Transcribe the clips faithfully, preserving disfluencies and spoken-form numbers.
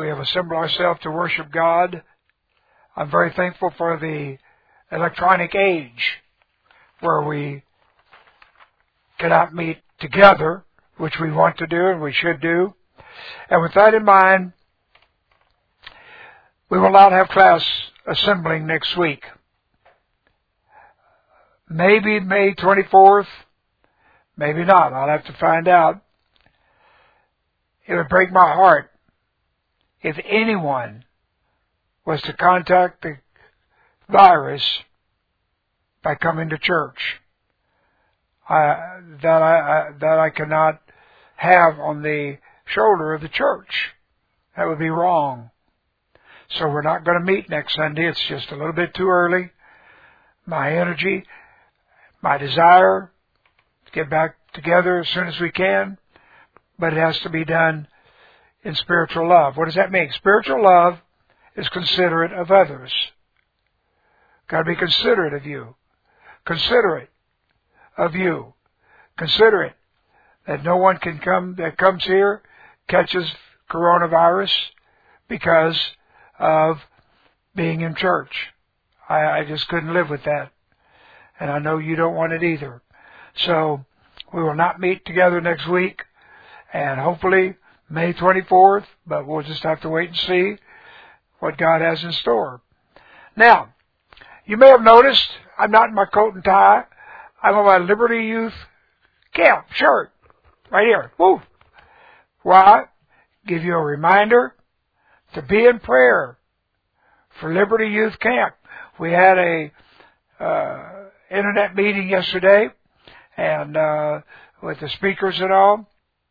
we have assembled ourselves to worship God. I'm very thankful for the electronic age where we cannot meet together, which we want to do and we should do. And with that in mind, we will not have class assembling next week. Maybe May twenty-fourth, maybe not. I'll have to find out. It would break my heart if anyone was to contact the virus by coming to church. I, that I, I that I cannot have on the shoulder of the church. That would be wrong. So we're not going to meet next Sunday. It's just a little bit too early. My energy, my desire to get back together as soon as we can, but it has to be done in spiritual love. What does that mean? Spiritual love is considerate of others. Got to be considerate of you. Considerate of you. Considerate that no one can come that comes here catches coronavirus because of being in church. I, I just couldn't live with that. And I know you don't want it either. So we will not meet together next week. And hopefully May twenty-fourth, but we'll just have to wait and see what God has in store. Now, you may have noticed I'm not in my coat and tie. I'm on my Liberty Youth Camp shirt right here. Woo! Why? Give you a reminder to be in prayer for Liberty Youth Camp. We had a uh, internet meeting yesterday, and uh, with the speakers and all.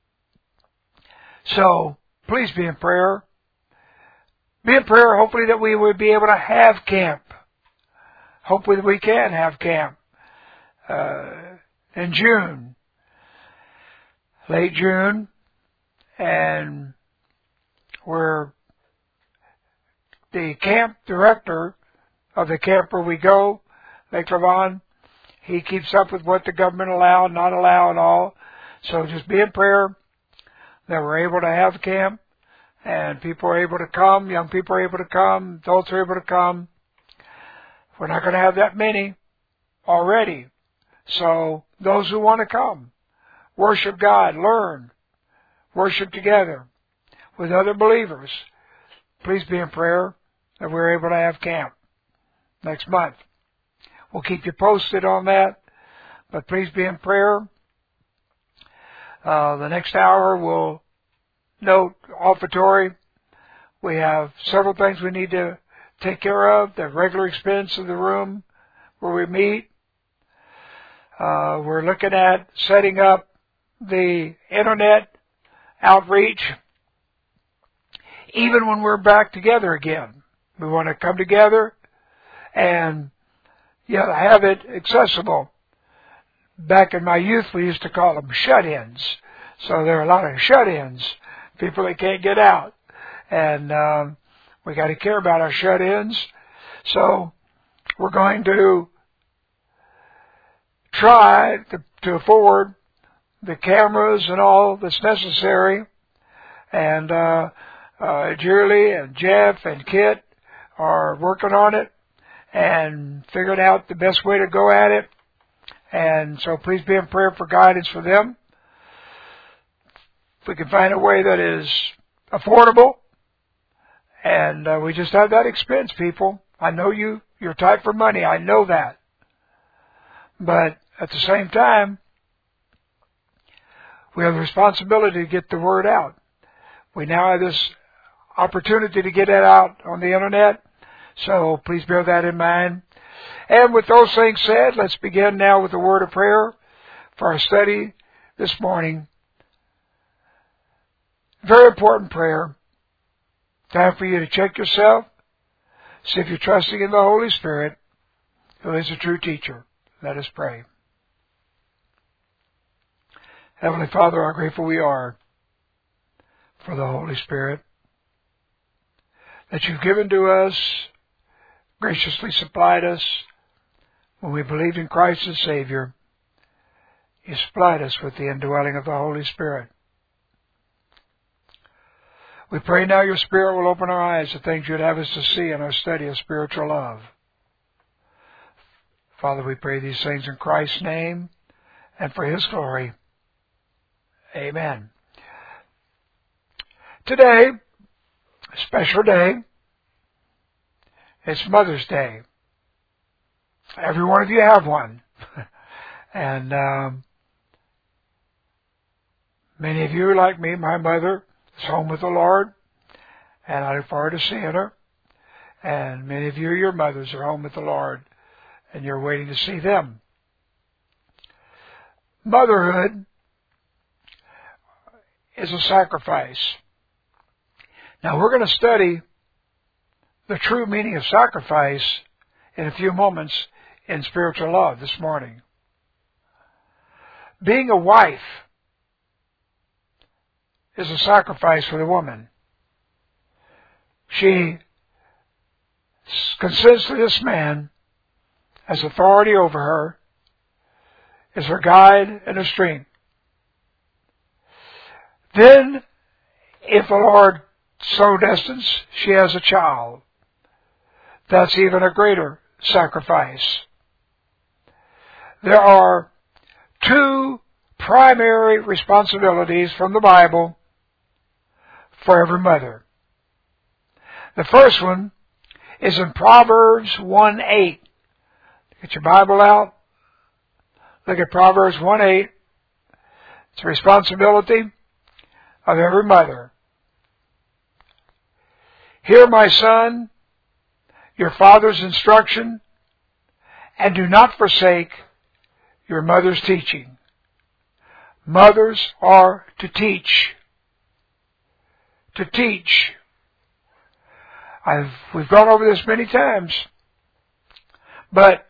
So please be in prayer. Be in prayer, hopefully, that we would be able to have camp. Hopefully that we can have camp uh, in June, late June, and we're the camp director of the camp where we go, Lake Lavon. He keeps up with what the government allow and not allow and all. So just be in prayer that we're able to have camp and people are able to come, young people are able to come, adults are able to come. We're not going to have that many already. So those who want to come, worship God, learn, worship together with other believers, please be in prayer that we're able to have camp next month. We'll keep you posted on that, but please be in prayer. Uh, the next hour we'll note offertory. We have several things we need to take care of. The regular expense of the room where we meet. Uh, we're looking at setting up the internet outreach even when we're back together again. We want to come together and yeah, have it accessible. Back in my youth, we used to call them shut-ins. So there are a lot of shut-ins, people that can't get out. And um, we got to care about our shut-ins. So we're going to try to, to afford the cameras and all that's necessary. And uh, uh, Julie and Jeff and Kit are working on it and figuring out the best way to go at it. And so please be in prayer for guidance for them. If we can find a way that is affordable, and uh, we just have that expense, people. I know you, you're tight for money. I know that. But at the same time, we have the responsibility to get the word out. We now have this opportunity to get it out on the internet. So please bear that in mind. And with those things said, let's begin now with a word of prayer for our study this morning. Very important prayer. Time for you to check yourself. See if you're trusting in the Holy Spirit, who is a true teacher. Let us pray. Heavenly Father, how grateful we are for the Holy Spirit that you've given to us, graciously supplied us when we believed in Christ as Savior. You supplied us with the indwelling of the Holy Spirit. We pray now your Spirit will open our eyes to things you'd have us to see in our study of spiritual love. Father, we pray these things in Christ's name and for His glory. Amen. Today, a special day. It's Mother's Day. Every one of you have one. and um, many of you, like me, my mother is home with the Lord, and I look forward to seeing her. And many of you, your mothers, are home with the Lord, and you're waiting to see them. Motherhood is a sacrifice. Now, we're going to study the true meaning of sacrifice in a few moments in spiritual love this morning. Being a wife is a sacrifice for the woman. She considers this man as authority over her, is her guide and her strength. Then, if the Lord so destines, she has a child. That's even a greater sacrifice. There are two primary responsibilities from the Bible for every mother. The first one is in Proverbs one eight. Get your Bible out. Look at Proverbs one eight. It's a responsibility of every mother. Hear, my son, your father's instruction, and do not forsake your mother's teaching. Mothers are to teach. To teach. I've, we've gone over this many times. But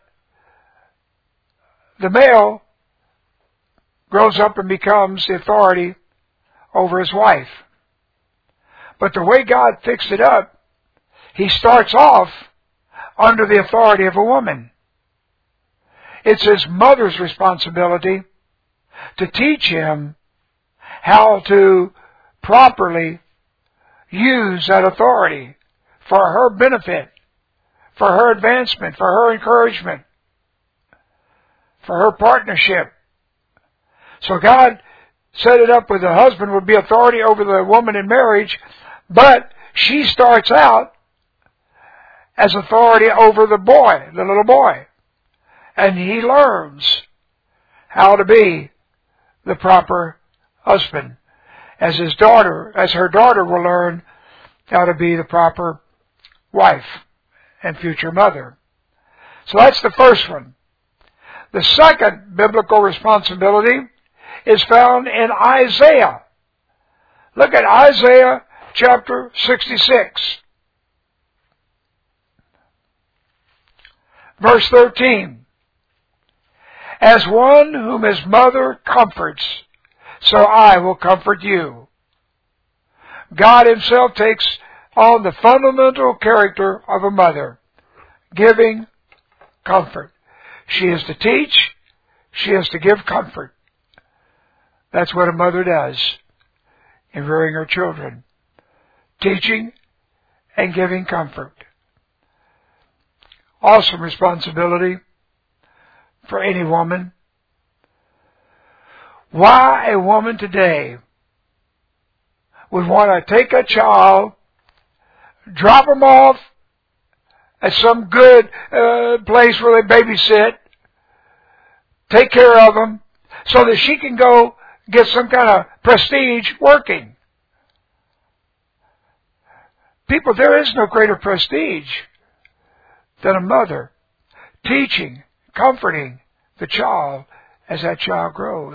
the male grows up and becomes the authority over his wife. But the way God fixed it up, he starts off under the authority of a woman. It's his mother's responsibility to teach him how to properly use that authority for her benefit, for her advancement, for her encouragement, for her partnership. So God set it up where the husband would be authority over the woman in marriage, but she starts out as authority over the boy, the little boy. And he learns how to be the proper husband, as his daughter, as her daughter will learn how to be the proper wife and future mother. So that's the first one. The second biblical responsibility is found in Isaiah. Look at Isaiah chapter sixty-six. Verse thirteen. As one whom his mother comforts, so I will comfort you. God himself takes on the fundamental character of a mother, giving comfort. She is to teach, she is to give comfort. That's what a mother does in rearing her children. Teaching and giving comfort. Awesome responsibility for any woman. Why a woman today would want to take a child, drop them off at some good uh, place where they babysit, take care of them, so that she can go get some kind of prestige working. People, there is no greater prestige than a mother teaching, comforting the child as that child grows.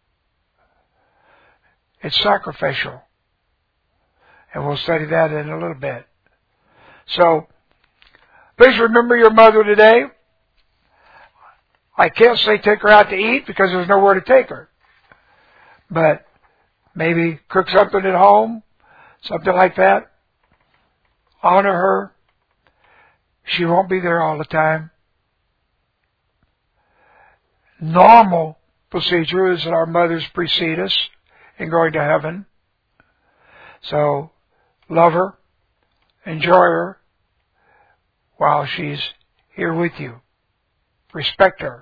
It's sacrificial. And we'll study that in a little bit. So, please remember your mother today. I can't say take her out to eat because there's nowhere to take her. But maybe cook something at home, something like that. Honor her. She won't be there all the time. Normal procedure is that our mothers precede us in going to heaven. So love her, enjoy her while she's here with you. Respect her.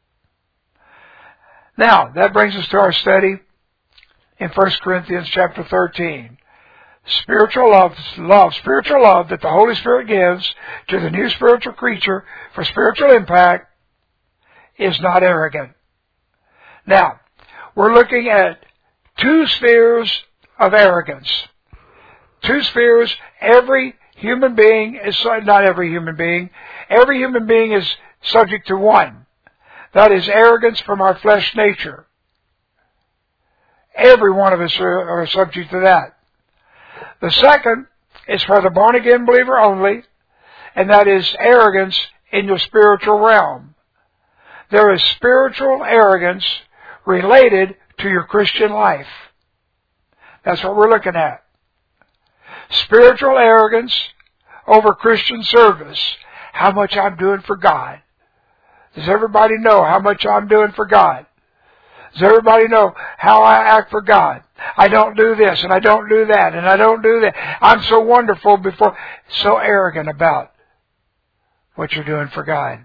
Now, that brings us to our study in First Corinthians chapter thirteen. Spiritual love, love, spiritual love that the Holy Spirit gives to the new spiritual creature for spiritual impact is not arrogant. Now, we're looking at two spheres of arrogance. Two spheres. Every human being is, not every human being, every human being is subject to one. That is arrogance from our flesh nature. Every one of us are, are subject to that. The second is for the born-again believer only, and that is arrogance in your spiritual realm. There is spiritual arrogance related to your Christian life. That's what we're looking at. Spiritual arrogance over Christian service. How much I'm doing for God. Does everybody know how much I'm doing for God? Does everybody know how I act for God? I don't do this, and I don't do that, and I don't do that. I'm so wonderful before, so arrogant about what you're doing for God.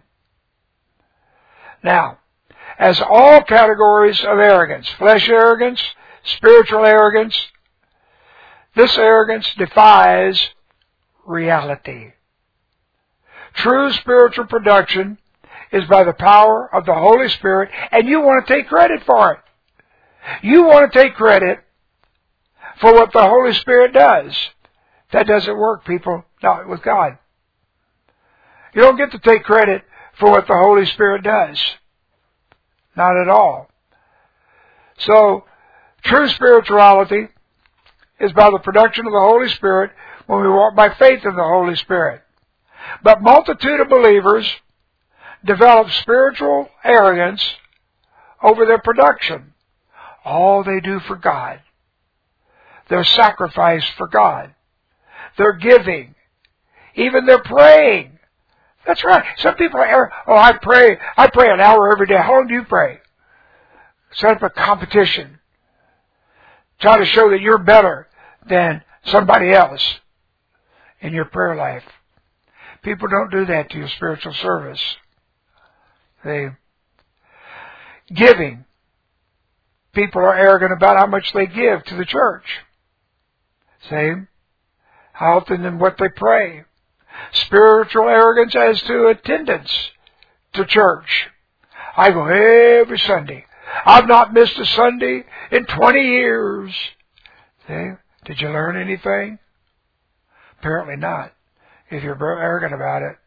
Now, as all categories of arrogance, flesh arrogance, spiritual arrogance, this arrogance defies reality. True spiritual production is by the power of the Holy Spirit, and you want to take credit for it. You want to take credit for what the Holy Spirit does. That doesn't work, people, not with God. You don't get to take credit for what the Holy Spirit does. Not at all. So, true spirituality is by the production of the Holy Spirit when we walk by faith in the Holy Spirit. But multitude of believers develop spiritual arrogance over their production. All they do for God. Their sacrifice for God. Their giving. Even their praying. That's right. Some people are, oh, I pray, I pray an hour every day. How long do you pray? Set up a competition. Try to show that you're better than somebody else in your prayer life. People don't do that to your spiritual service. They giving. People are arrogant about how much they give to the church. Same. How often and what they pray. Spiritual arrogance as to attendance to church. I go every Sunday. I've not missed a Sunday in twenty years. See? Did you learn anything? Apparently not, if you're arrogant about it.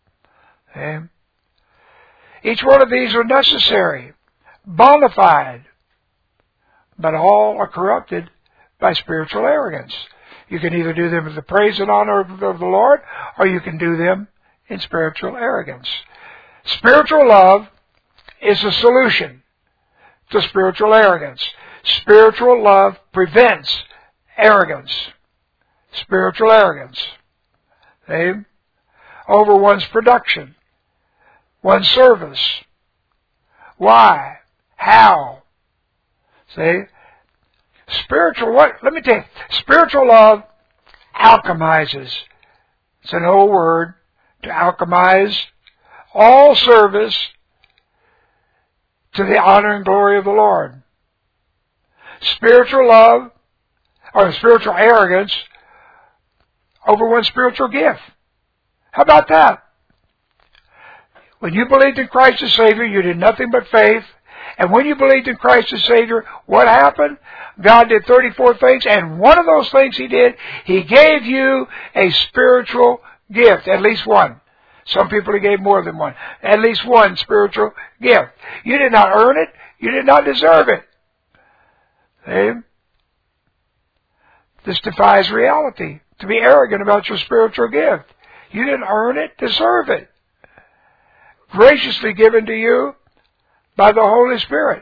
See? Each one of these are necessary, bona fide, but all are corrupted by spiritual arrogance. You can either do them with the praise and honor of the Lord, or you can do them in spiritual arrogance. Spiritual love is a solution to spiritual arrogance. Spiritual love prevents arrogance. Spiritual arrogance. See? Over one's production. One's service. Why? How? See? Spiritual, what? Let me tell you. Spiritual love alchemizes. It's an old word. To alchemize all service to the honor and glory of the Lord. Spiritual love, or spiritual arrogance, over one's spiritual gift. How about that? When you believed in Christ as Savior, you did nothing but faith. And when you believed in Christ as Savior, what happened? God did thirty-four things, and one of those things He did, He gave you a spiritual gift, at least one. Some people He gave more than one. At least one spiritual gift. You did not earn it. You did not deserve it. See? This defies reality. To be arrogant about your spiritual gift. You didn't earn it, deserve it. Graciously given to you by the Holy Spirit.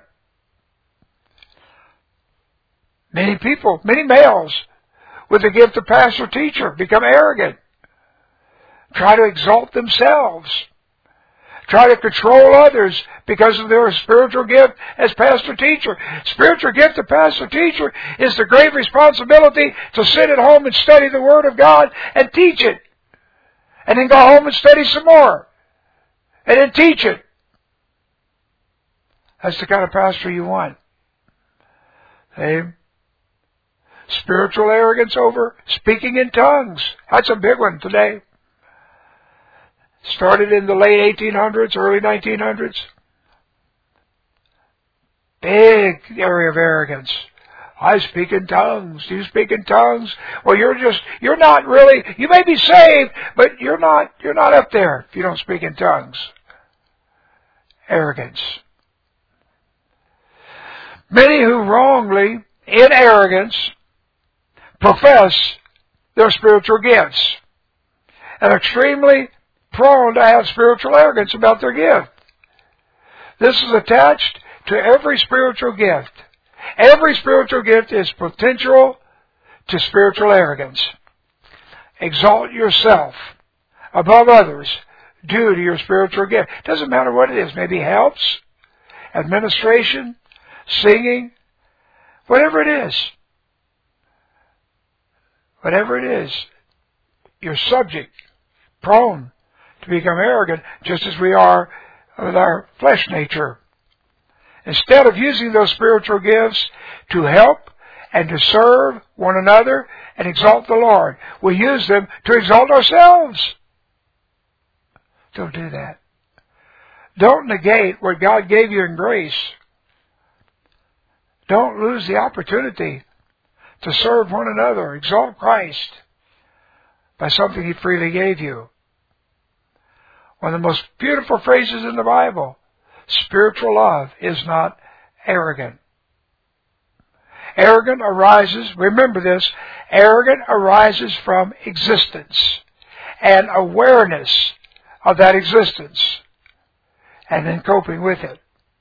Many people, many males with the gift of pastor teacher become arrogant. Try to exalt themselves. try to control others because of their spiritual gift as pastor-teacher. Spiritual gift of pastor-teacher is the great responsibility to sit at home and study the Word of God and teach it. And then go home and study some more. And then teach it. That's the kind of pastor you want. Hey? Spiritual arrogance over speaking in tongues. That's a big one today. Started in the late eighteen hundreds, early nineteen hundreds. Big area of arrogance. I speak in tongues. Do you speak in tongues? Well, you're just, you're not really, you may be saved, but you're not, you're not up there if you don't speak in tongues. Arrogance. Many who wrongly, in arrogance, profess their spiritual gifts and are extremely prone to have spiritual arrogance about their gift. This is attached to every spiritual gift. Every spiritual gift is potential to spiritual arrogance. Exalt yourself above others due to your spiritual gift. Doesn't matter what it is. Maybe helps, administration, singing, whatever it is. Whatever it is, you're subject, prone to become arrogant, just as we are with our flesh nature. Instead of using those spiritual gifts to help and to serve one another and exalt the Lord, we use them to exalt ourselves. Don't do that. Don't negate what God gave you in grace. Don't lose the opportunity to serve one another, exalt Christ by something He freely gave you. One of the most beautiful phrases in the Bible, spiritual love is not arrogant. Arrogant arises, remember this, arrogant arises from existence and awareness of that existence and then coping with it.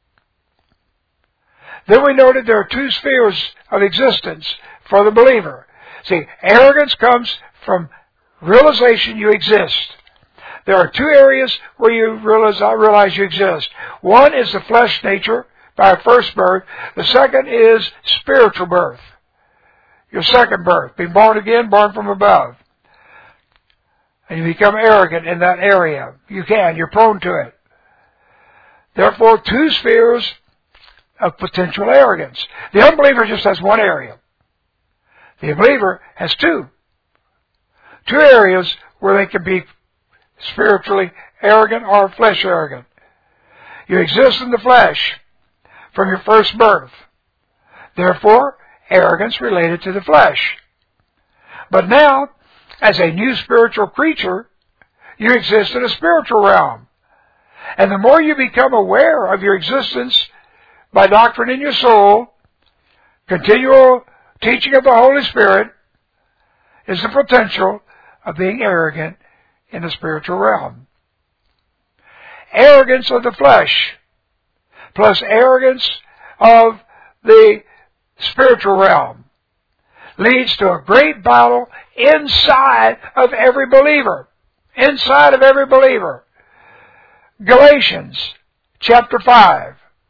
Then we noted there are two spheres of existence for the believer. See, arrogance comes from realization you exist. There are two areas where you realize, I realize you exist. One is the flesh nature by our first birth. The second is spiritual birth. Your second birth, being born again, born from above. And you become arrogant in that area. You can, you're prone to it. Therefore, two spheres of potential arrogance. The unbeliever just has one area. The believer has two. Two areas where they can be spiritually arrogant or flesh arrogant. You exist in the flesh from your first birth. Therefore, arrogance related to the flesh. But now, as a new spiritual creature, you exist in a spiritual realm. And the more you become aware of your existence by doctrine in your soul, continual teaching of the Holy Spirit, is the potential of being arrogant in the spiritual realm. Arrogance of the flesh plus arrogance of the spiritual realm leads to a great battle inside of every believer. Inside of every believer. Galatians chapter five.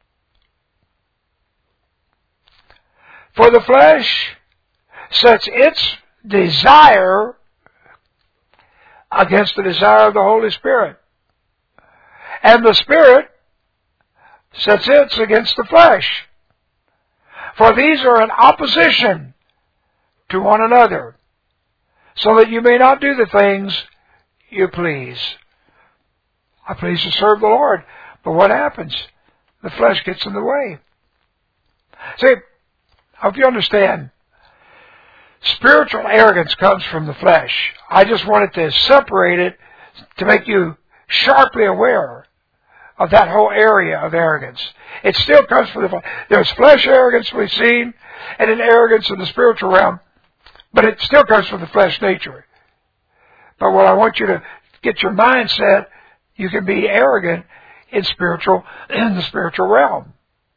For the flesh sets its desire against the desire of the Holy Spirit. And the Spirit sets its against the flesh. For these are in opposition to one another, so that you may not do the things you please. I please to serve the Lord. But what happens? The flesh gets in the way. See, I hope you understand. Spiritual arrogance comes from the flesh. I just wanted to separate it to make you sharply aware of that whole area of arrogance. It still comes from the flesh. There's flesh arrogance we've seen, and an arrogance in the spiritual realm, but it still comes from the flesh nature. But what I want you to get your mindset, you can be arrogant in spiritual, in the spiritual realm.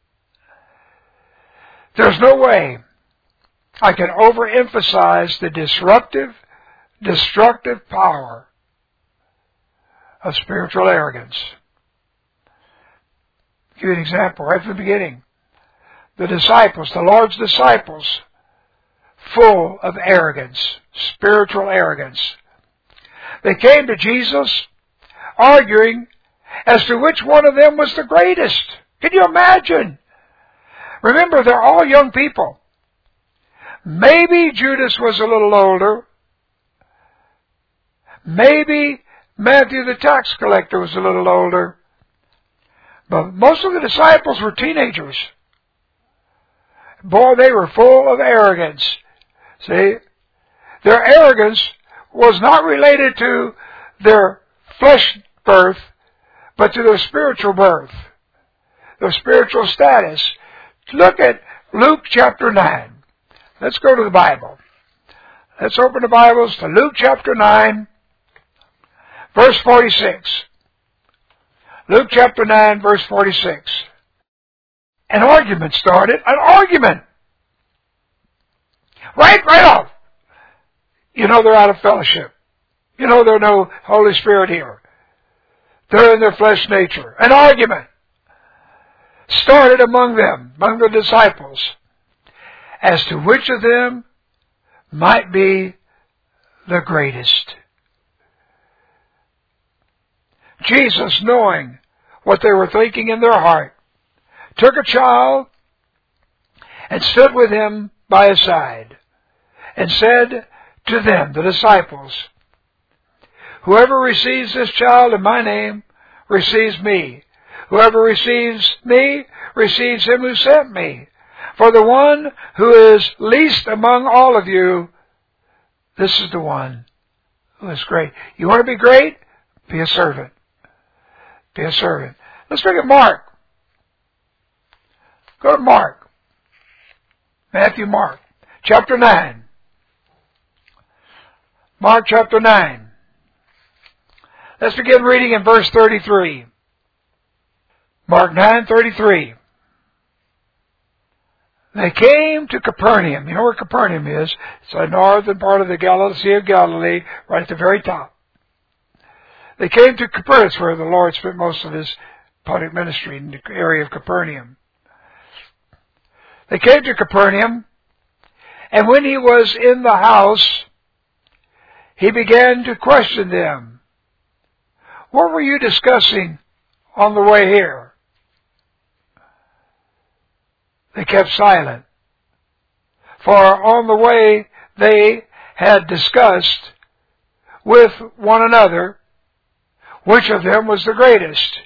There's no way I can overemphasize the disruptive, destructive power of spiritual arrogance. Give you an example right from the beginning. The disciples, the Lord's disciples, full of arrogance, spiritual arrogance. They came to Jesus arguing as to which one of them was the greatest. Can you imagine? Remember, they're all young people. Maybe Judas was a little older. Maybe Matthew the tax collector was a little older. But most of the disciples were teenagers. Boy, they were full of arrogance. See? Their arrogance was not related to their flesh birth, but to their spiritual birth, their spiritual status. Look at Luke chapter nine. Let's go to the Bible. Let's open the Bibles to Luke chapter nine, verse forty-six. Luke chapter nine, verse forty-six. An argument started. An argument. Right, right off. You know they're out of fellowship. You know there's no Holy Spirit here. They're in their flesh nature. An argument started among them, among the disciples, as to which of them might be the greatest. Jesus, knowing what they were thinking in their heart, took a child and stood with him by his side and said to them, the disciples, "Whoever receives this child in my name receives me. Whoever receives me receives him who sent me. For the one who is least among all of you, this is the one who is great." You want to be great? Be a servant. Be a servant. Let's look at Mark. Go to Mark. Matthew, Mark. Chapter nine. Mark chapter nine. Let's begin reading in verse thirty-three. Mark nine thirty-three. They came to Capernaum. You know where Capernaum is? It's the northern part of the Galilee, Sea of Galilee, right at the very top. They came to Capernaum. It's where the Lord spent most of his public ministry, in the area of Capernaum. They came to Capernaum, and when he was in the house, he began to question them. "What were you discussing on the way here?" They kept silent. For on the way they had discussed with one another which of them was the greatest.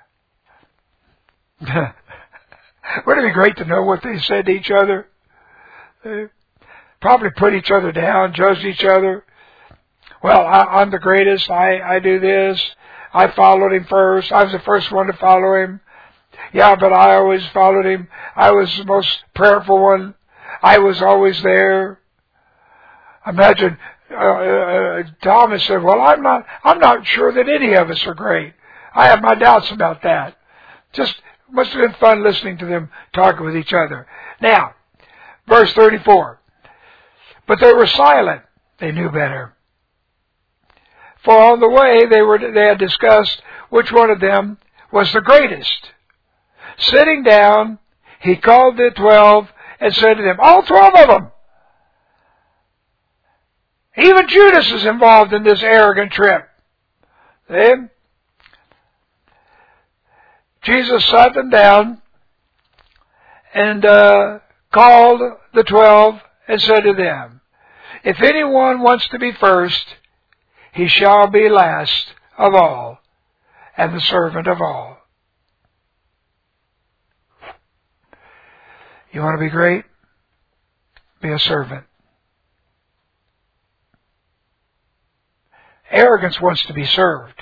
Wouldn't it be great to know what they said to each other? They probably put each other down, judged each other. Well, I, I'm the greatest. I, I do this. I followed him first. I was the first one to follow him. Yeah, but I always followed him. I was the most prayerful one. I was always there. Imagine uh, uh, Thomas said, "Well, I'm not. I'm not sure that any of us are great. I have my doubts about that." Just must have been fun listening to them talking with each other. Now, verse thirty-four. But they were silent. They knew better. For on the way they were they had discussed which one of them was the greatest. Sitting down, he called the twelve and said to them, all twelve of them. Even Judas is involved in this arrogant trip. Then Jesus sat them down and uh, called the twelve and said to them, "If anyone wants to be first, he shall be last of all and the servant of all." You want to be great? Be a servant. Arrogance wants to be served.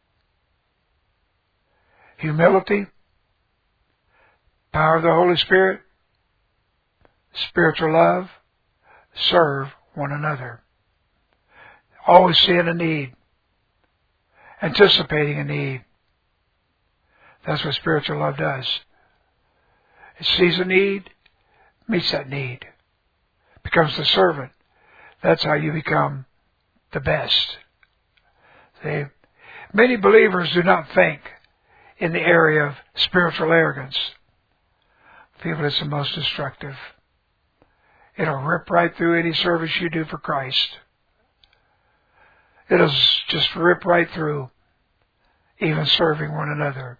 Humility, power of the Holy Spirit, spiritual love, serve one another. Always seeing a need, anticipating a need. That's what spiritual love does. It sees a need, meets that need, becomes the servant. That's how you become the best. See? Many believers do not think in the area of spiritual arrogance. People, it's the most destructive. It'll rip right through any service you do for Christ. It'll just rip right through even serving one another.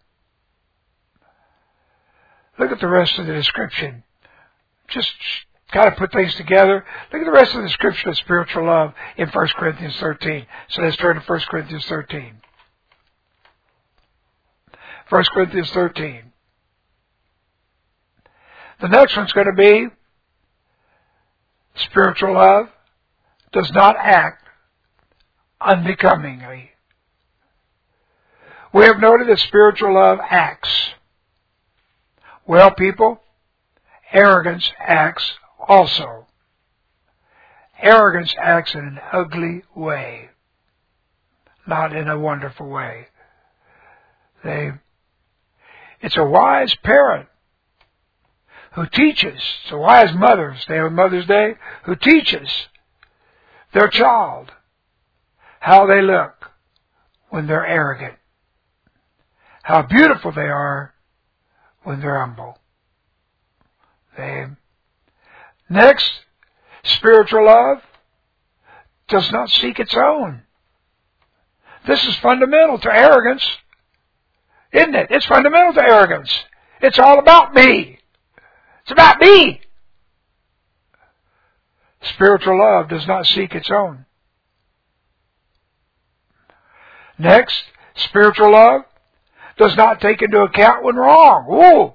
Look at the rest of the description. Just kind of put things together. Look at the rest of the description of spiritual love in First Corinthians thirteen. So let's turn to First Corinthians thirteen. First Corinthians thirteen. The next one's going to be spiritual love does not act unbecomingly. We have noted that spiritual love acts. Well, people, arrogance acts also. Arrogance acts in an ugly way, not in a wonderful way. They, it's a wise parent who teaches, it's a wise mother, today on Mother's Day, who teaches their child how they look when they're arrogant, how beautiful they are when they're humble. They, next, spiritual love does not seek its own. This is fundamental to arrogance, isn't it? It's fundamental to arrogance. It's all about me. It's about me. Spiritual love does not seek its own. Next, spiritual love does not take into account when wrong. Ooh.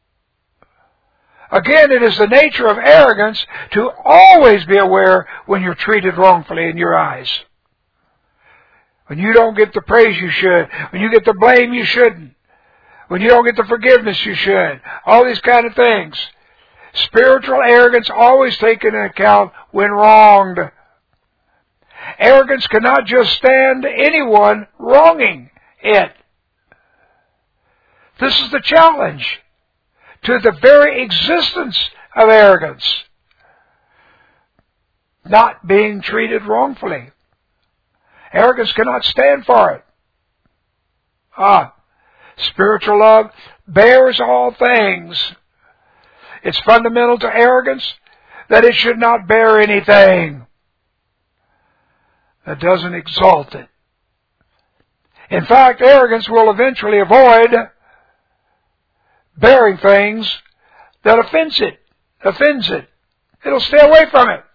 Again, it is the nature of arrogance to always be aware when you're treated wrongfully in your eyes. When you don't get the praise you should. When you get the blame you shouldn't. When you don't get the forgiveness you should. All these kind of things. Spiritual arrogance always taken into account when wronged. Arrogance cannot just stand anyone wronging it. This is the challenge to the very existence of arrogance. Not being treated wrongfully. Arrogance cannot stand for it. Ah, spiritual love bears all things. It's fundamental to arrogance that it should not bear anything that doesn't exalt it. In fact, arrogance will eventually avoid bearing things that offends it, offends it. It'll stay away from it.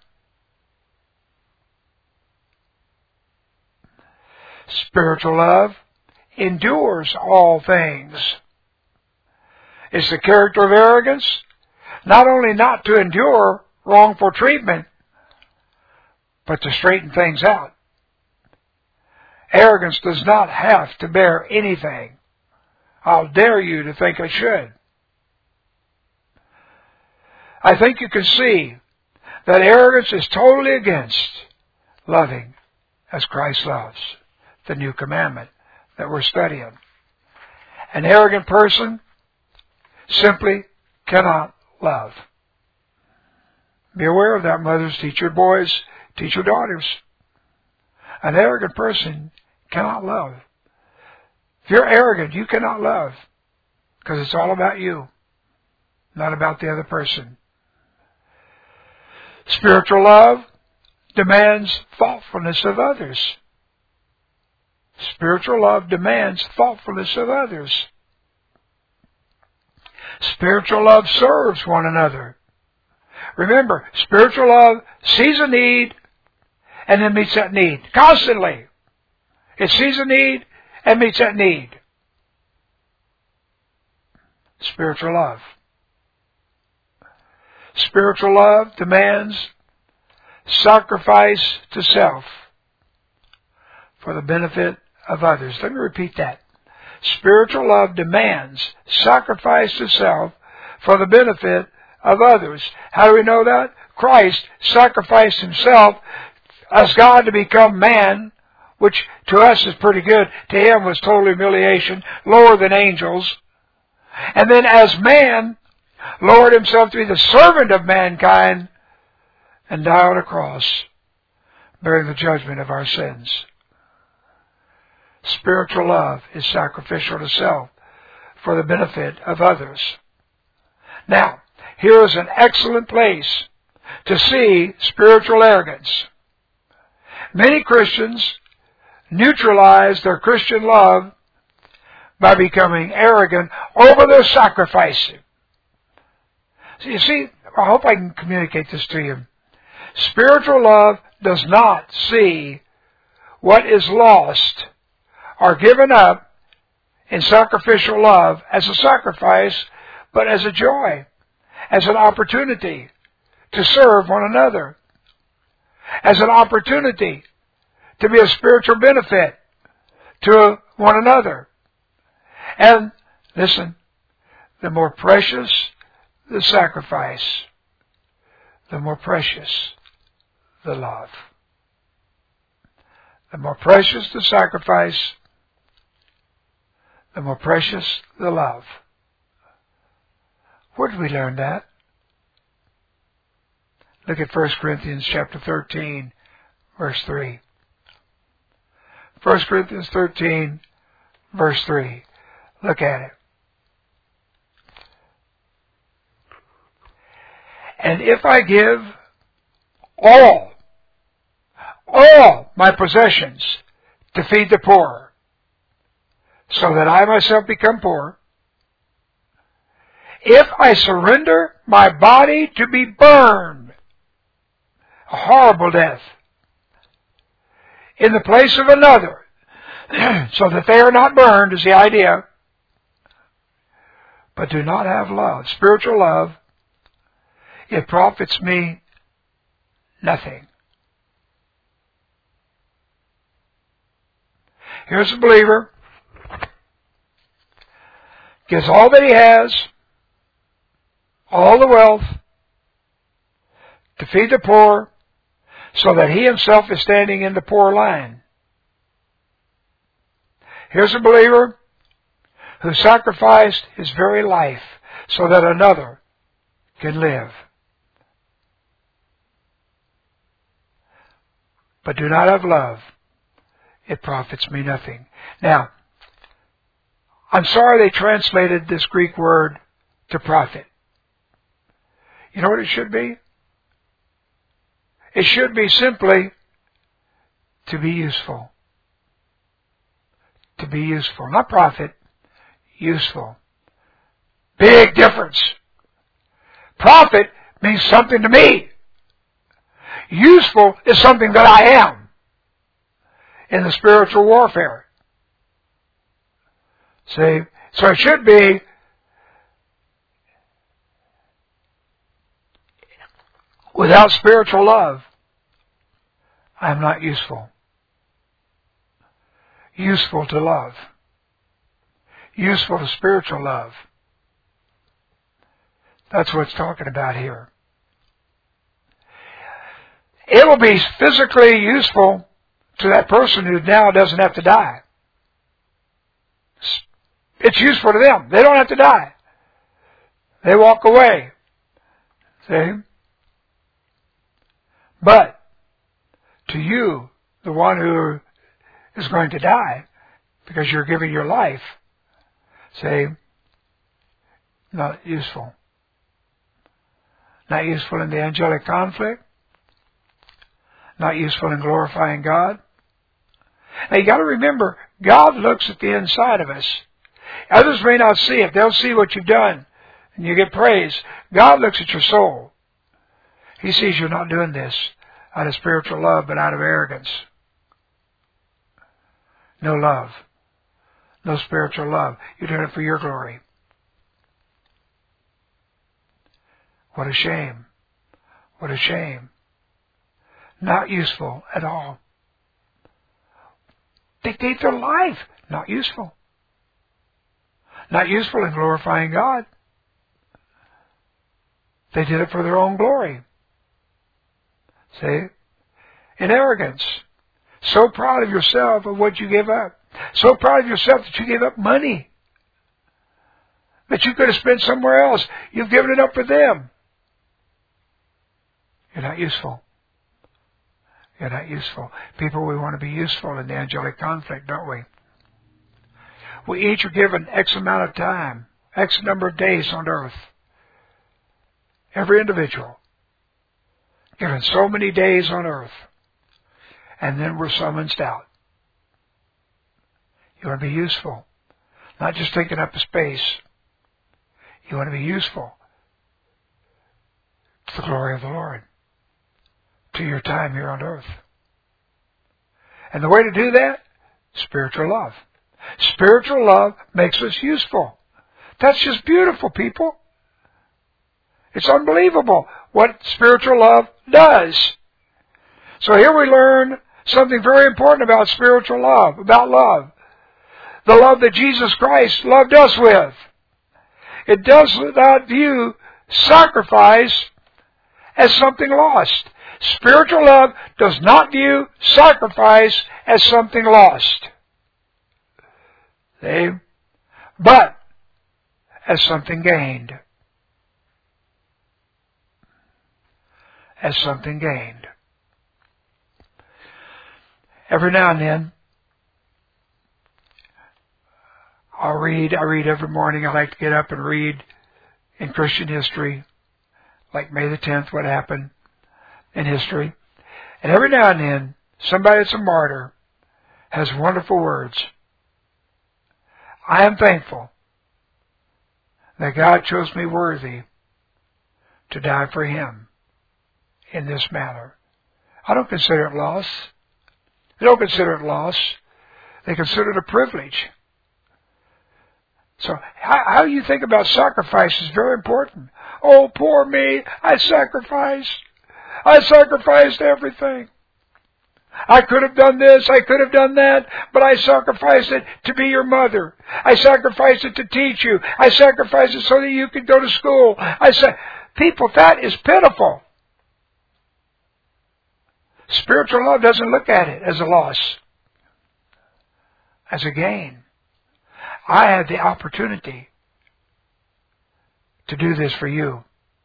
Spiritual love endures all things. It's the character of arrogance not only not to endure wrongful treatment, but to straighten things out. Arrogance does not have to bear anything. I'll dare you to think it should. I think you can see that arrogance is totally against loving as Christ loves, the new commandment that we're studying. An arrogant person simply cannot love. Be aware of that, mothers. Teach your boys, teach your daughters. An arrogant person cannot love. If you're arrogant, you cannot love, because it's all about you, not about the other person. Spiritual love demands thoughtfulness of others. Spiritual love demands thoughtfulness of others. Spiritual love serves one another. Remember, spiritual love sees a need and then meets that need. Constantly. It sees a need and meets that need. Spiritual love. Spiritual love demands sacrifice to self for the benefit of others. Let me repeat that. Spiritual love demands sacrifice to self for the benefit of others. How do we know that? Christ sacrificed himself as God to become man, which to us is pretty good. To him was total humiliation, lower than angels. And then as man, lowered himself to be the servant of mankind and die on a cross, bearing the judgment of our sins. Spiritual love is sacrificial to self for the benefit of others. Now, here is an excellent place to see spiritual arrogance. Many Christians neutralize their Christian love by becoming arrogant over their sacrificing. So you see, I hope I can communicate this to you. Spiritual love does not see what is lost or given up in sacrificial love as a sacrifice, but as a joy, as an opportunity to serve one another, as an opportunity to be a spiritual benefit to one another. And listen, the more precious the sacrifice, the more precious the love. The more precious the sacrifice, the more precious the love. Where did we learn that? Look at First Corinthians chapter thirteen, verse three. First Corinthians thirteen, verse three. Look at it. And if I give all, all my possessions to feed the poor, so that I myself become poor, if I surrender my body to be burned, a horrible death, in the place of another, so that they are not burned is the idea, but do not have love, spiritual love, it profits me nothing. Here's a believer, gives all that he has, all the wealth, to feed the poor, so that he himself is standing in the poor line. Here's a believer who sacrificed his very life so that another can live. But do not have love, it profits me nothing. Now, I'm sorry they translated this Greek word to profit. You know what it should be? It should be simply to be useful. To be useful. Not profit, useful. Big difference. Profit means something to me. Useful is something that I am in the spiritual warfare. See? So it should be without spiritual love, I am not useful. Useful to love. Useful to spiritual love. That's what it's talking about here. It will be physically useful to that person who now doesn't have to die. It's useful to them. They don't have to die. They walk away. See? But to you, the one who is going to die, because you're giving your life, say, not useful. Not useful in the angelic conflict. Not useful in glorifying God. Now you got to remember, God looks at the inside of us. Others may not see it. They'll see what you've done, and you get praise. God looks at your soul. He sees you're not doing this out of spiritual love, but out of arrogance. No love. No spiritual love. You're doing it for your glory. What a shame. What a shame. Not useful at all. They gave their life. Not useful. Not useful in glorifying God. They did it for their own glory. See? In arrogance. So proud of yourself of what you gave up. So proud of yourself that you gave up money that you could have spent somewhere else. You've given it up for them. You're not useful. You're not useful. People, we want to be useful in the angelic conflict, don't we? We each are given X amount of time, X number of days on earth. Every individual given so many days on earth. And then we're summoned out. You want to be useful. Not just taking up a space. You want to be useful to the glory of the Lord. To your time here on earth. And the way to do that? Spiritual love. Spiritual love makes us useful. That's just beautiful, people. It's unbelievable what spiritual love does. So here we learn something very important about spiritual love, about love. The love that Jesus Christ loved us with. It does not view sacrifice as something lost. Spiritual love does not view sacrifice as something lost. See? But as something gained. As something gained. Every now and then, I'll read, I read every morning. I like to get up and read in Christian history, like May the tenth, what happened in history. And every now and then, somebody that's a martyr has wonderful words. I am thankful that God chose me worthy to die for Him in this manner. I don't consider it loss. They don't consider it loss. They consider it a privilege. So how, how you think about sacrifice is very important. Oh, poor me, I sacrificed. I sacrificed everything. I could have done this, I could have done that, but I sacrificed it to be your mother. I sacrificed it to teach you. I sacrificed it so that you could go to school. I sa- People, that is pitiful. Spiritual love doesn't look at it as a loss, as a gain. I had the opportunity to do this for you,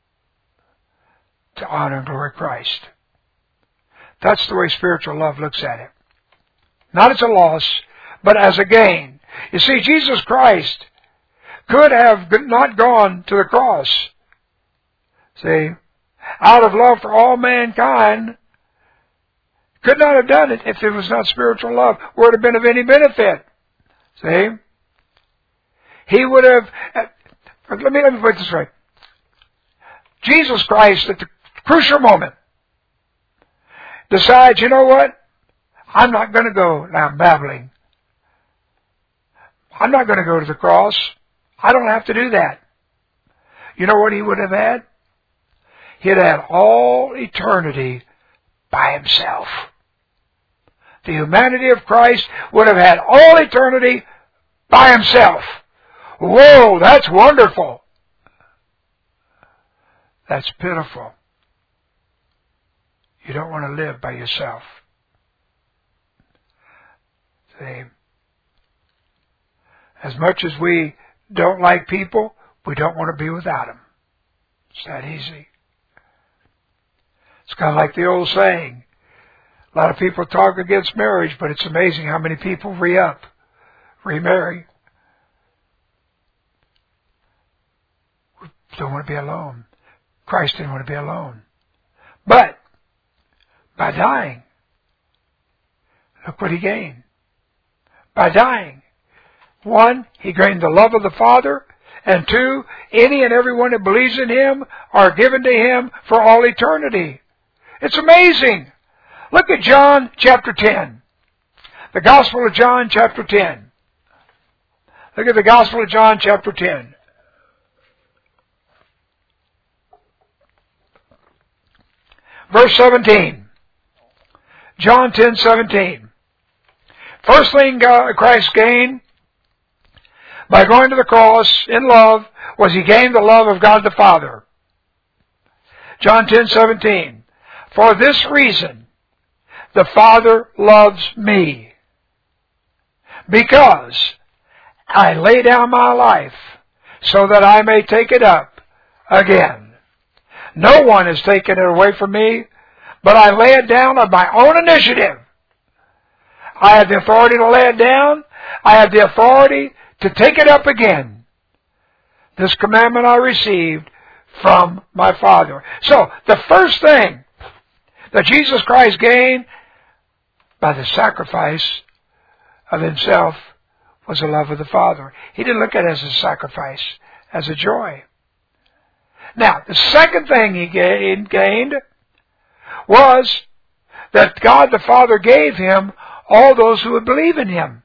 to honor and glory Christ. That's the way spiritual love looks at it. Not as a loss, but as a gain. You see, Jesus Christ could have not gone to the cross. See, out of love for all mankind, could not have done it if it was not spiritual love, or it would have been of any benefit. See? He would have, uh, let me, let me put it this way. Jesus Christ, at the crucial moment, decides, you know what? I'm not going to go, now I'm babbling. I'm not going to go to the cross. I don't have to do that. You know what he would have had? He'd had all eternity by himself. The humanity of Christ would have had all eternity by himself. Whoa, that's wonderful. That's pitiful. You don't want to live by yourself. See? As much as we don't like people, we don't want to be without them. It's that easy. It's kind of like the old saying. A lot of people talk against marriage, but it's amazing how many people re-up, remarry. We don't want to be alone. Christ didn't want to be alone. But, by dying, look what he gained. By dying, one, he gained the love of the Father, and two, any and everyone that believes in him are given to him for all eternity. It's amazing. Look at John chapter ten. The Gospel of John chapter ten. Look at the Gospel of John chapter ten. Verse seventeen. John ten seventeen. First thing God, Christ gained by going to the cross in love was he gained the love of God the Father. John ten seventeen. For this reason the Father loves me, because I lay down my life so that I may take it up again. No one has taken it away from me, but I lay it down of my own initiative. I have the authority to lay it down. I have the authority to take it up again. This commandment I received from my Father. So, the first thing that Jesus Christ gained by the sacrifice of himself was the love of the Father. He didn't look at it as a sacrifice, as a joy. Now, the second thing he gained was that God the Father gave him all those who would believe in him.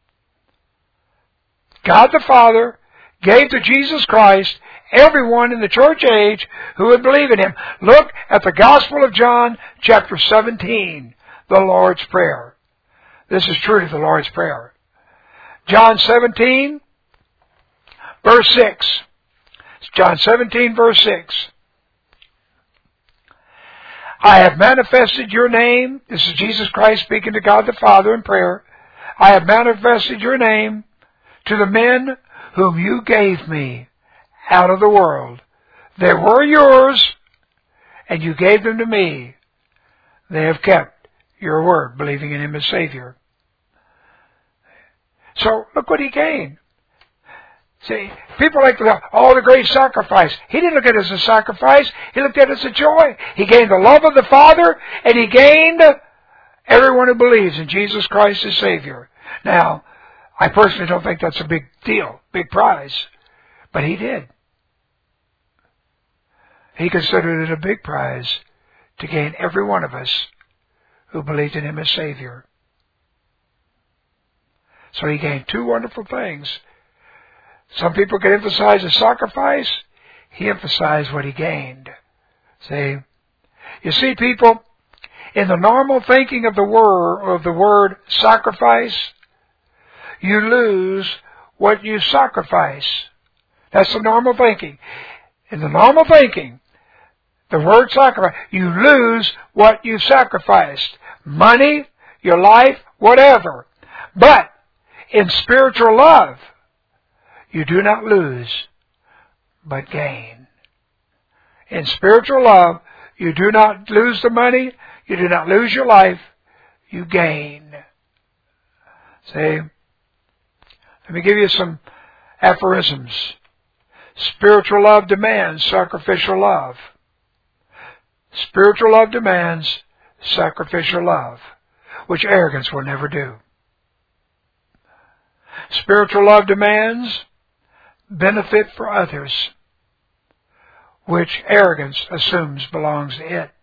God the Father gave to Jesus Christ everyone in the church age who would believe in him. Look at the Gospel of John, chapter seventeen, the Lord's Prayer. This is truly the Lord's Prayer. John seventeen, verse six. John seventeen, verse six. I have manifested your name. This is Jesus Christ speaking to God the Father in prayer. I have manifested your name to the men whom you gave me out of the world. They were yours, and you gave them to me. They have kept your word, believing in him as Savior. So, look what he gained. See, people like to oh, the great sacrifice. He didn't look at it as a sacrifice. He looked at it as a joy. He gained the love of the Father, and he gained everyone who believes in Jesus Christ as Savior. Now, I personally don't think that's a big deal, big prize, but he did. He considered it a big prize to gain every one of us who believed in him as Savior. So he gained two wonderful things. Some people can emphasize the sacrifice. He emphasized what he gained. See? You see, people, in the normal thinking of the word, of the word sacrifice, you lose what you sacrifice. That's the normal thinking. In the normal thinking, the word sacrifice, you lose what you sacrificed. Money, your life, whatever. But in spiritual love, you do not lose, but gain. In spiritual love, you do not lose the money, you do not lose your life, you gain. See? Let me give you some aphorisms. Spiritual love demands sacrificial love. Spiritual love demands sacrificial love, which arrogance will never do. Spiritual love demands benefit for others, which arrogance assumes belongs to it.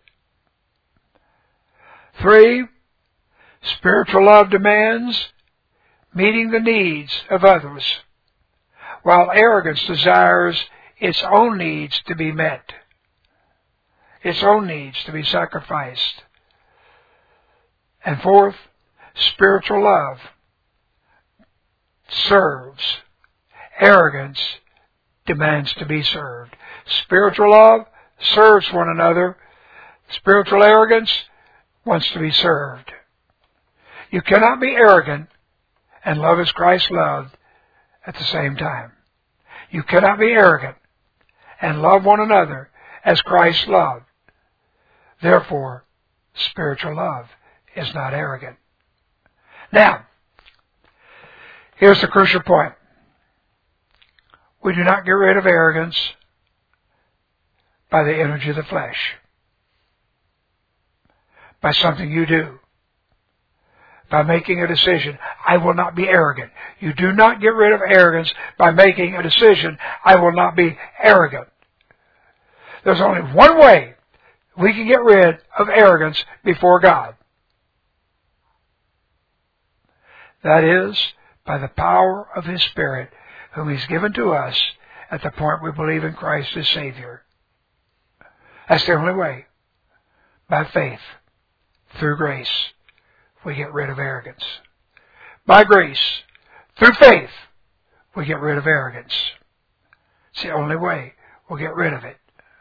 Three, spiritual love demands meeting the needs of others, while arrogance desires its own needs to be met, its own needs to be sacrificed. And fourth, spiritual love serves. Arrogance demands to be served. Spiritual love serves one another. Spiritual arrogance wants to be served. You cannot be arrogant and love as Christ loved at the same time. You cannot be arrogant and love one another as Christ loved. Therefore, spiritual love is not arrogant. Now, here's the crucial point. We do not get rid of arrogance by the energy of the flesh, by something you do, by making a decision. I will not be arrogant. You do not get rid of arrogance by making a decision. I will not be arrogant. There's only one way we can get rid of arrogance before God. That is by the power of His Spirit, whom He's given to us at the point we believe in Christ as Savior. That's the only way. By faith, through grace, we get rid of arrogance. By grace, through faith, we get rid of arrogance. It's the only way we'll get rid of it.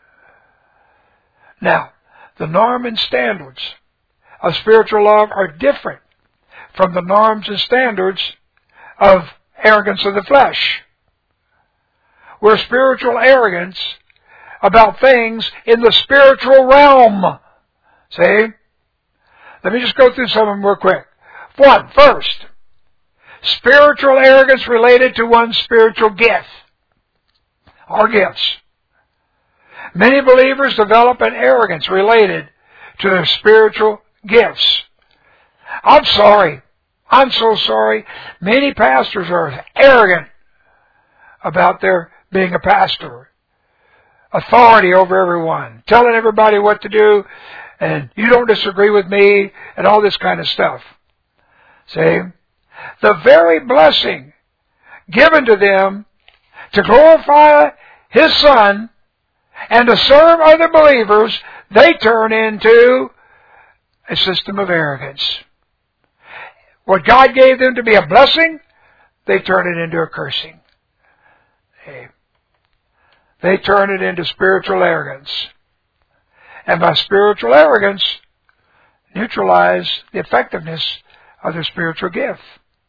Now, the norm and standards of spiritual love are different from the norms and standards of arrogance of the flesh. We're spiritual arrogance about things in the spiritual realm. See? Let me just go through some of them real quick. One, first, spiritual arrogance related to one's spiritual gift or gifts. Many believers develop an arrogance related to their spiritual gifts. I'm sorry. I'm so sorry. Many pastors are arrogant about their being a pastor. Authority over everyone. Telling everybody what to do. And you don't disagree with me. And all this kind of stuff. See? The very blessing given to them to glorify His Son and to serve other believers, they turn into a system of arrogance. What God gave them to be a blessing, they turn it into a cursing. Hey. They turn it into spiritual arrogance. And by spiritual arrogance, neutralize the effectiveness of their spiritual gift.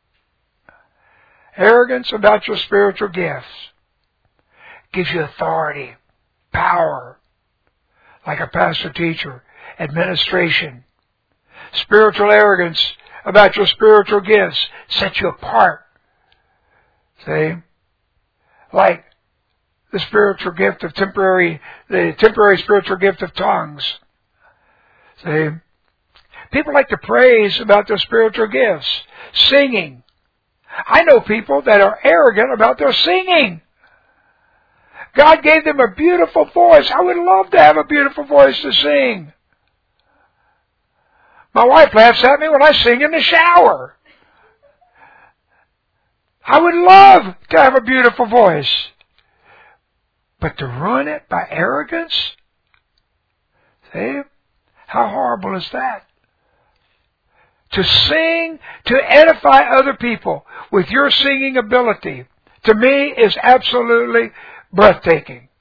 Arrogance about your spiritual gifts gives you authority, power, like a pastor teacher, administration. Spiritual arrogance about your spiritual gifts sets you apart. See? Like the spiritual gift of temporary, the temporary spiritual gift of tongues. See? People like to praise about their spiritual gifts. Singing. I know people that are arrogant about their singing. God gave them a beautiful voice. I would love to have a beautiful voice to sing. My wife laughs at me when I sing in the shower. I would love to have a beautiful voice. But to ruin it by arrogance? See? How horrible is that? To sing, to edify other people with your singing ability, to me is absolutely breathtaking.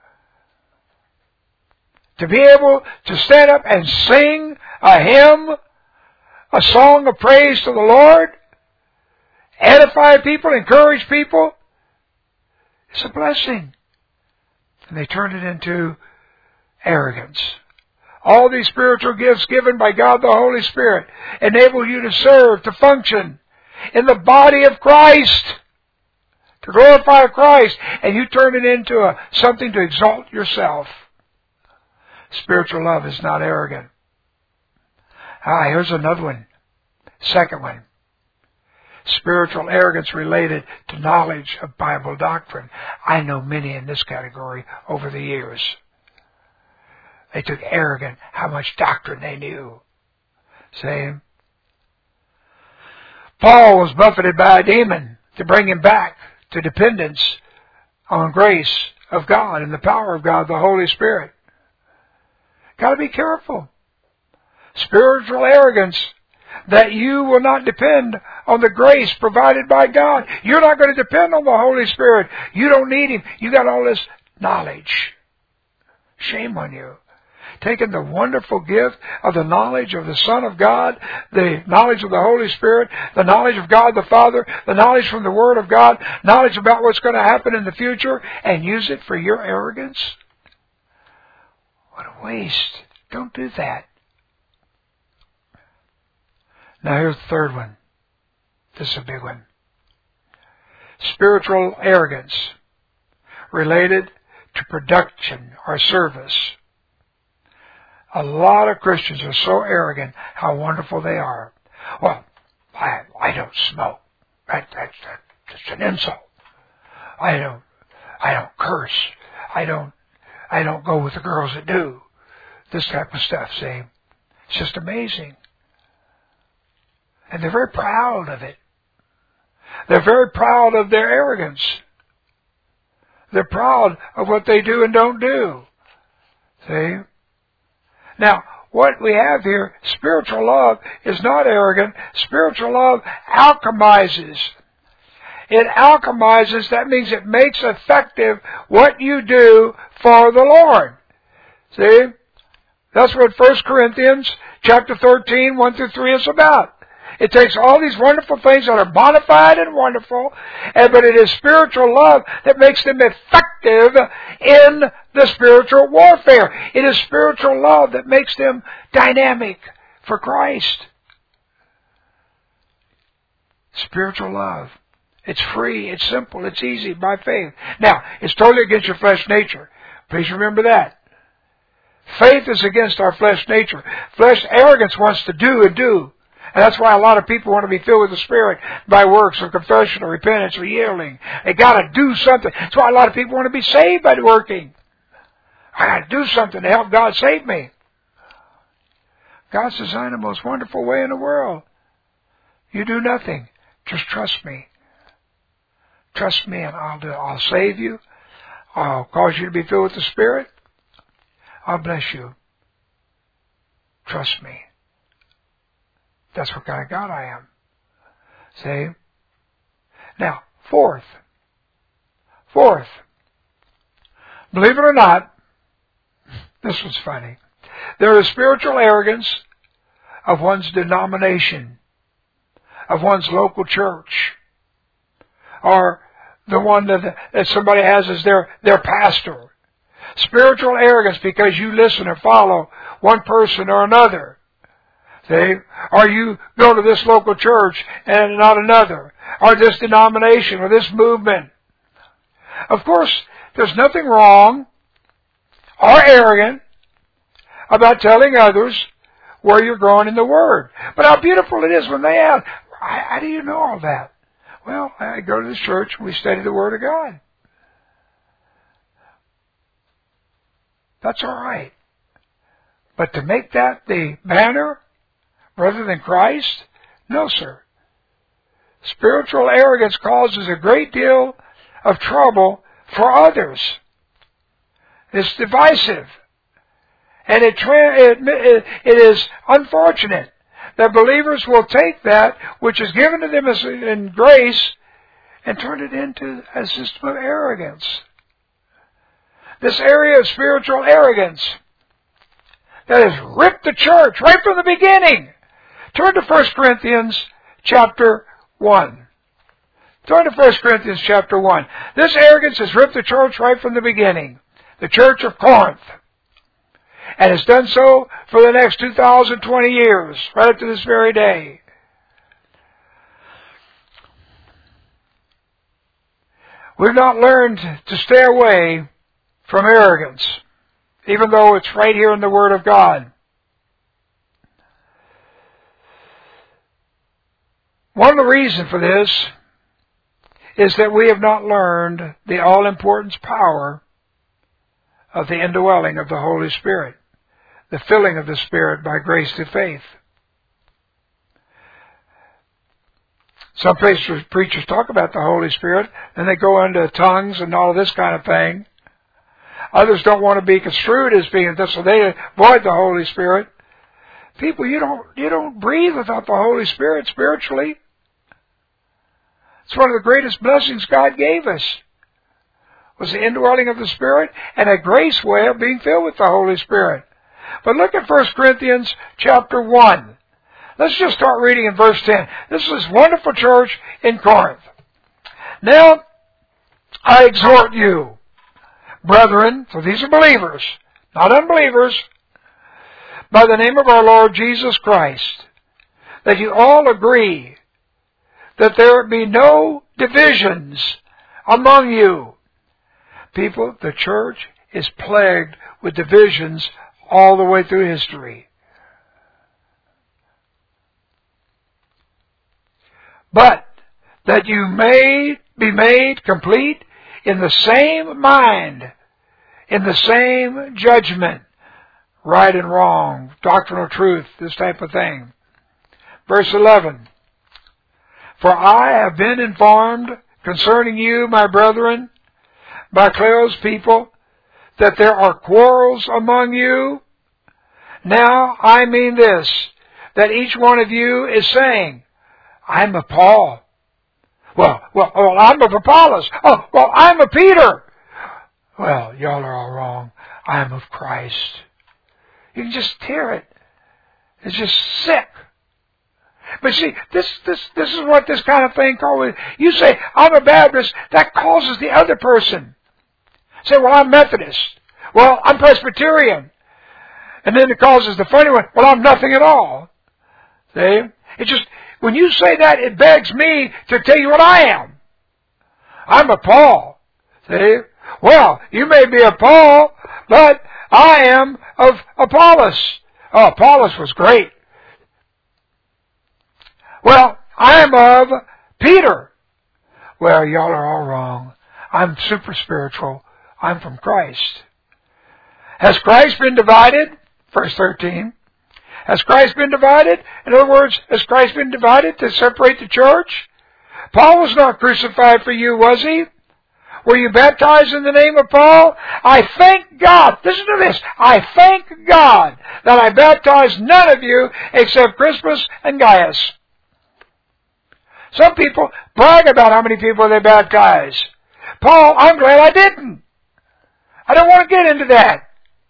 To be able to stand up and sing a hymn, a song of praise to the Lord, edify people, encourage people, it's a blessing. And they turn it into arrogance. All these spiritual gifts given by God the Holy Spirit enable you to serve, to function in the body of Christ, to glorify Christ, and you turn it into a, something to exalt yourself. Spiritual love is not arrogant. Ah, here's another one. Second one. Spiritual arrogance related to knowledge of Bible doctrine. I know many in this category over the years. They took arrogant how much doctrine they knew. See? Paul was buffeted by a demon to bring him back to dependence on grace of God and the power of God, the Holy Spirit. Got to be careful. Spiritual arrogance that you will not depend on the grace provided by God. You're not going to depend on the Holy Spirit. You don't need Him. You got all this knowledge. Shame on you. Taking the wonderful gift of the knowledge of the Son of God, the knowledge of the Holy Spirit, the knowledge of God the Father, the knowledge from the Word of God, knowledge about what's going to happen in the future, and use it for your arrogance? What a waste. Don't do that. Now here's the third one. This is a big one. Spiritual arrogance related to production or service. A lot of Christians are so arrogant how wonderful they are. Well, I, I don't smoke. That, that, that, that's an insult. I don't, I don't curse. I don't, I don't go with the girls that do. This type of stuff, see? It's just amazing. And they're very proud of it. They're very proud of their arrogance. They're proud of what they do and don't do. See? Now, what we have here, spiritual love is not arrogant. Spiritual love alchemizes. It alchemizes, that means it makes effective what you do for the Lord. See? That's what First Corinthians chapter thirteen, one through three is about. It takes all these wonderful things that are bona fide and wonderful, and, but it is spiritual love that makes them effective in the spiritual warfare. It is spiritual love that makes them dynamic for Christ. Spiritual love. It's free, it's simple, it's easy, by faith. Now, it's totally against your flesh nature. Please remember that. Faith is against our flesh nature. Flesh arrogance wants to do and do. And that's why a lot of people want to be filled with the Spirit by works of confession or repentance or yielding. They got to do something. That's why a lot of people want to be saved by working. I got to do something to help God save me. God's designed the most wonderful way in the world. You do nothing. Just trust me. Trust me and I'll do it. I'll save you. I'll cause you to be filled with the Spirit. I'll bless you. Trust me. That's what kind of God I am. See? Now, fourth. Fourth. Believe it or not, this was funny. There is spiritual arrogance of one's denomination, of one's local church, or the one that, that somebody has as their, their pastor. Spiritual arrogance because you listen or follow one person or another. See? Or you go to this local church and not another. Or this denomination or this movement. Of course, there's nothing wrong or arrogant about telling others where you're growing in the Word. But how beautiful it is when they ask, how do you know all that? Well, I go to this church and we study the Word of God. That's all right. But to make that the banner rather than Christ? No, sir. Spiritual arrogance causes a great deal of trouble for others. It's divisive. And it, it, it is unfortunate that believers will take that which is given to them as in grace and turn it into a system of arrogance. This area of spiritual arrogance that has ripped the church right from the beginning. Turn to First Corinthians chapter one. Turn to First Corinthians chapter one. This arrogance has ripped the church right from the beginning. The church of Corinth. And has done so for the next two thousand twenty years, right up to this very day. We've not learned to stay away from arrogance, even though it's right here in the Word of God. One of the reasons for this is that we have not learned the all-important power of the indwelling of the Holy Spirit, the filling of the Spirit by grace through faith. Some preachers, preachers talk about the Holy Spirit, and they go into tongues and all of this kind of thing. Others don't want to be construed as being this, so they avoid the Holy Spirit. People, you don't you don't breathe without the Holy Spirit spiritually. It's one of the greatest blessings God gave us, was the indwelling of the Spirit and a grace way of being filled with the Holy Spirit. But look at First Corinthians chapter one. Let's just start reading in verse ten. This is this wonderful church in Corinth. Now, I exhort you, brethren, so these are believers, not unbelievers, by the name of our Lord Jesus Christ, that you all agree that there be no divisions among you. People, the church is plagued with divisions all the way through history. But that you may be made complete in the same mind, in the same judgment, right and wrong, doctrinal truth, this type of thing. Verse eleven. For I have been informed concerning you, my brethren, by Chloe's people, that there are quarrels among you. Now I mean this, that each one of you is saying, I'm of Paul. Well, well, well, I'm of Apollos. Oh, well, I'm of Peter. Well, y'all are all wrong. I'm of Christ. You can just hear it. It's just sick. But see, this, this, this is what this kind of thing causes. You say, I'm a Baptist, that causes the other person. Say, well, I'm Methodist. Well, I'm Presbyterian. And then it causes the funny one, well, I'm nothing at all. See? It just, when you say that, it begs me to tell you what I am. I'm a Paul. See? Well, you may be a Paul, but I am of Apollos. Oh, Apollos was great. Well, I'm of Peter. Well, y'all are all wrong. I'm super spiritual. I'm from Christ. Has Christ been divided? Verse thirteen. Has Christ been divided? In other words, has Christ been divided to separate the church? Paul was not crucified for you, was he? Were you baptized in the name of Paul? I thank God. Listen to this. I thank God that I baptized none of you except Crispus and Gaius. Some people brag about how many people they baptize. Paul, I'm glad I didn't. I don't want to get into that.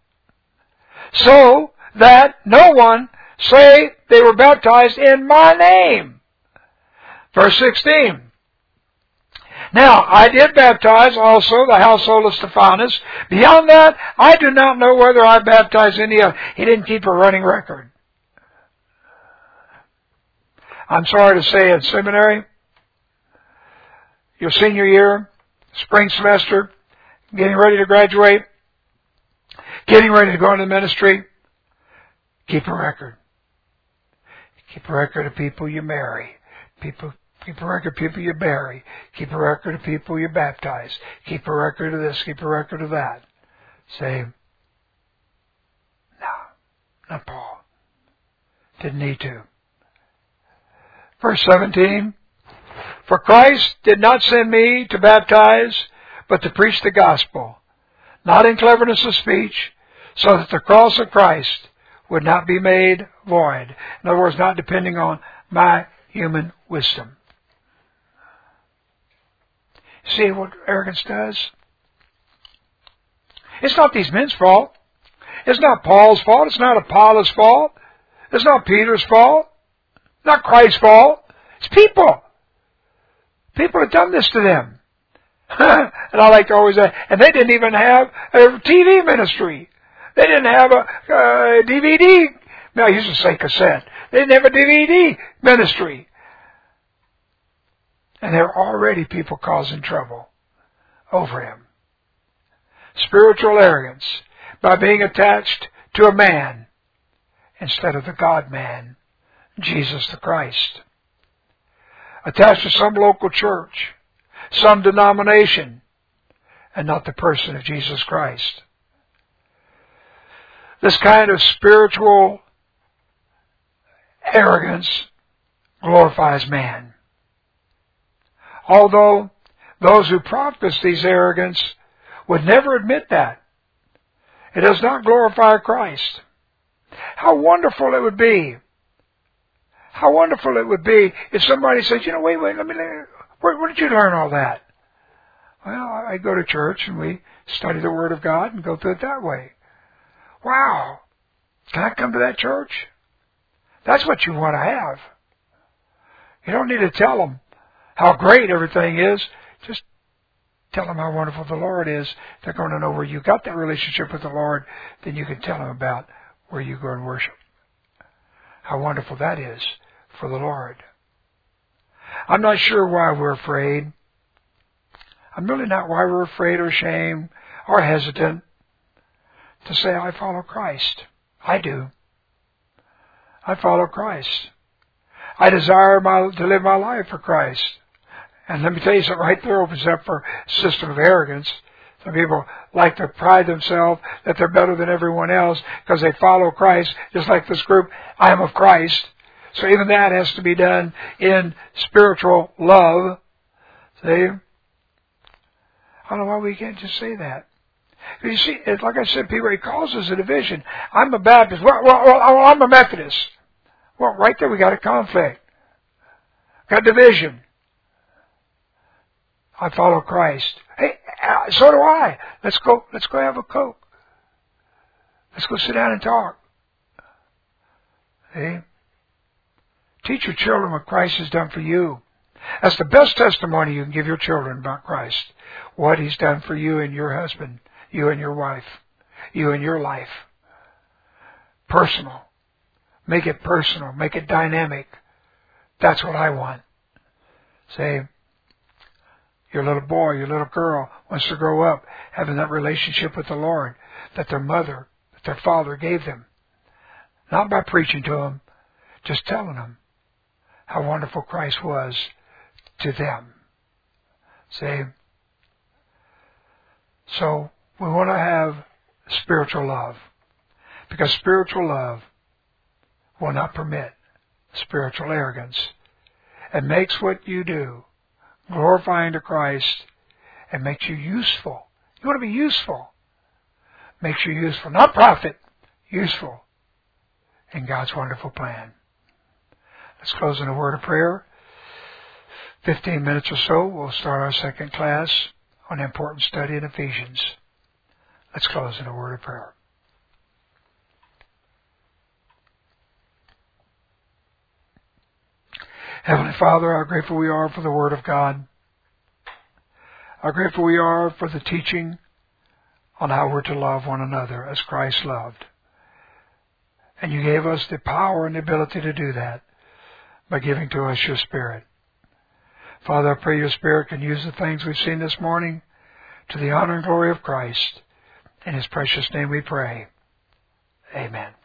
So that no one say they were baptized in my name. Verse sixteen. Now, I did baptize also the household of Stephanus. Beyond that, I do not know whether I baptized any of. He didn't keep a running record. I'm sorry to say, in seminary, your senior year, spring semester, getting ready to graduate, getting ready to go into ministry, keep a record. Keep a record of people you marry. People, keep a record of people you bury. Keep a record of people you baptize. Keep a record of this. Keep a record of that. Say, no, not Paul. Didn't need to. Verse seventeen. For Christ did not send me to baptize, but to preach the gospel, not in cleverness of speech, so that the cross of Christ would not be made void. In other words, not depending on my human wisdom. See what arrogance does? It's not these men's fault. It's not Paul's fault. It's not Apollos' fault. It's not Peter's fault. It's not Christ's fault. It's people. People have done this to them. And I like to always say, and they didn't even have a T V ministry. They didn't have a, a D V D. No, I used to say cassette. They didn't have a D V D ministry. And there are already people causing trouble over him. Spiritual arrogance by being attached to a man instead of the God-man, Jesus the Christ. Attached to some local church, some denomination, and not the person of Jesus Christ. This kind of spiritual arrogance glorifies man. Although those who practice these arrogance would never admit that. It does not glorify Christ. How wonderful it would be. How wonderful it would be if somebody said, you know, wait, wait, let me, where, where did you learn all that? Well, I go to church and we study the Word of God and go through it that way. Wow. Can I come to that church? That's what you want to have. You don't need to tell them how great everything is. Just tell them how wonderful the Lord is. They're going to know where you got that relationship with the Lord. Then you can tell them about where you go and worship. How wonderful that is for the Lord. I'm not sure why we're afraid. I'm really not why we're afraid or ashamed or hesitant to say, I follow Christ. I do. I follow Christ. I desire my, to live my life for Christ. And let me tell you something, right there opens up for a system of arrogance. Some people like to pride themselves that they're better than everyone else because they follow Christ, just like this group, I am of Christ. So even that has to be done in spiritual love. See? I don't know why we can't just say that. You see, it's like I said, people, it causes a division. I'm a Baptist. Well, well, well, I'm a Methodist. Well, right there we got a conflict. Got division. I follow Christ. Hey, so do I. Let's go, let's go have a Coke. Let's go sit down and talk. Hey? Teach your children what Christ has done for you. That's the best testimony you can give your children about Christ. What He's done for you and your husband, you and your wife, you and your life. Personal. Make it personal. Make it dynamic. That's what I want. Say, your little boy, your little girl wants to grow up having that relationship with the Lord that their mother, that their father gave them. Not by preaching to them, just telling them how wonderful Christ was to them. See? So we want to have spiritual love, because spiritual love will not permit spiritual arrogance. It makes what you do glorifying to Christ and makes you useful. You want to be useful. Makes you useful. Not profit, useful in God's wonderful plan. Let's close in a word of prayer. Fifteen minutes or so, we'll start our second class on important study in Ephesians. Let's close in a word of prayer. Heavenly Father, how grateful we are for the Word of God. How grateful we are for the teaching on how we're to love one another as Christ loved. And you gave us the power and the ability to do that by giving to us your Spirit. Father, I pray your Spirit can use the things we've seen this morning to the honor and glory of Christ. In His precious name we pray. Amen.